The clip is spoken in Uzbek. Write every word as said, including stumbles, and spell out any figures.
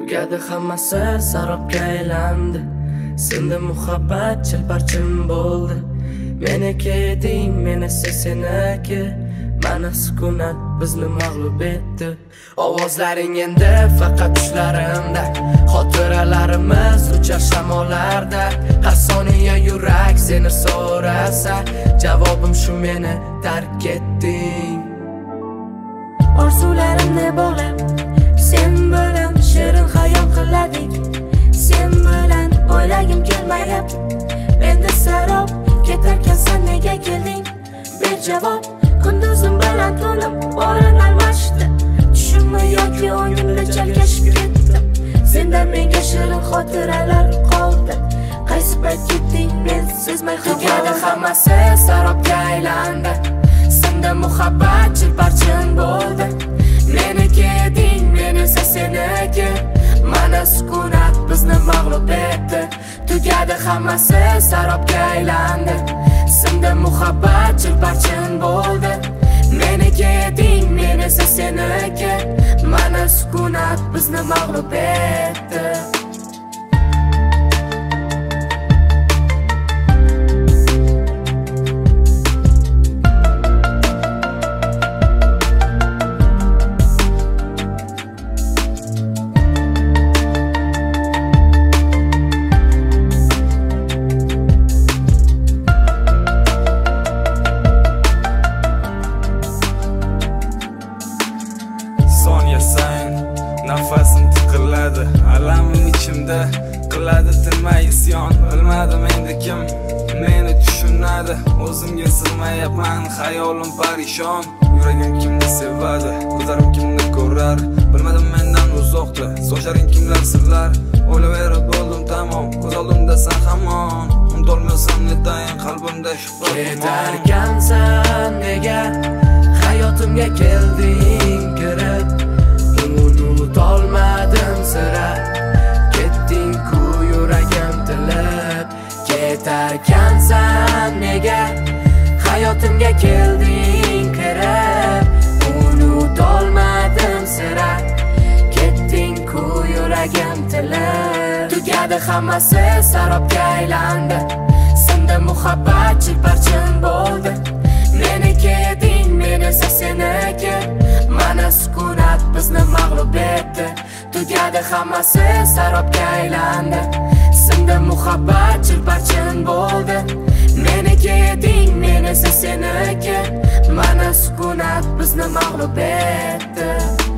Tugadi hammasi sarobga aylandi. Sindi muhabbat chilparchin bo'ldi. Meniki eding, men esa seniki. Mana sukunat bizni mag'lub etdi. Ovozlaring endi faqat tushlarimda. Xotiralarimiz uchar shamollarda. Har soniya yurak seni so'rasa, javobim shu, meni tark etding. Orzularimni bog'lab, sen bilan shirin xayol qiladik. Sen bilan o'ylagim kelmayapti. Endi sarob ketarkansan, nega kelding? Ber javob. Kunduzim bilan to'lib o'rin almashdi. Tushimmi yoki o'ngimda chalkashib ketdim. Sendan menga shirin xotiralar qoldi. Qaysi payt ketding, men sezmay Tugadi hammasi sarobga aylandi. Sindi muhabbat chilparchin bo'ldi. Meniki eding, men esa seniki. Mana sukunat bizni mag'lub etdi. Tugadi hammasi sarobga aylandi. Sindi muhabbat chilparchin bo'ldi. Meniki eding, men esa seniki. Mana sukunat bizni mag'lub etdi. Nafasim tiqilladi, alamim ichimda qiladi tinmay isyon. Bilmadim endi kim meni tushunadi. O'zimga sig'mayapman, xayolim parishon. Yuragim kimni sevadi, ko'zlarim kimni ko'rar. Bilmadim mendan uzoqda, sochlaring kimlar sirlar. O'ylaverib bo'ldim tamom, ko'z oldimdasan hamon. Unutolmasam netayin qalbimda shubha. Ketarkansan nega hayotimga kelding kirib. Unutolmadim sira, ketding-ku yuragim tilib. Ketarkansan nega hayotimga kelding kirib. Unutolmadim sira, ketding-ku yuragim tilib. Tugadi hammasi sarobga aylandi. Sindi muhabbat chilparchin bo'ldi. Meniki eding, men esa seniki. Mana sukunat bizni mag'lub etdi. Tugadi hammasi sarobga aylandi. Sindi muhabbat chilparchin bo'ldi. Meniki eding, men esa seniki. Mana sukunat bizni mag'lub etdi.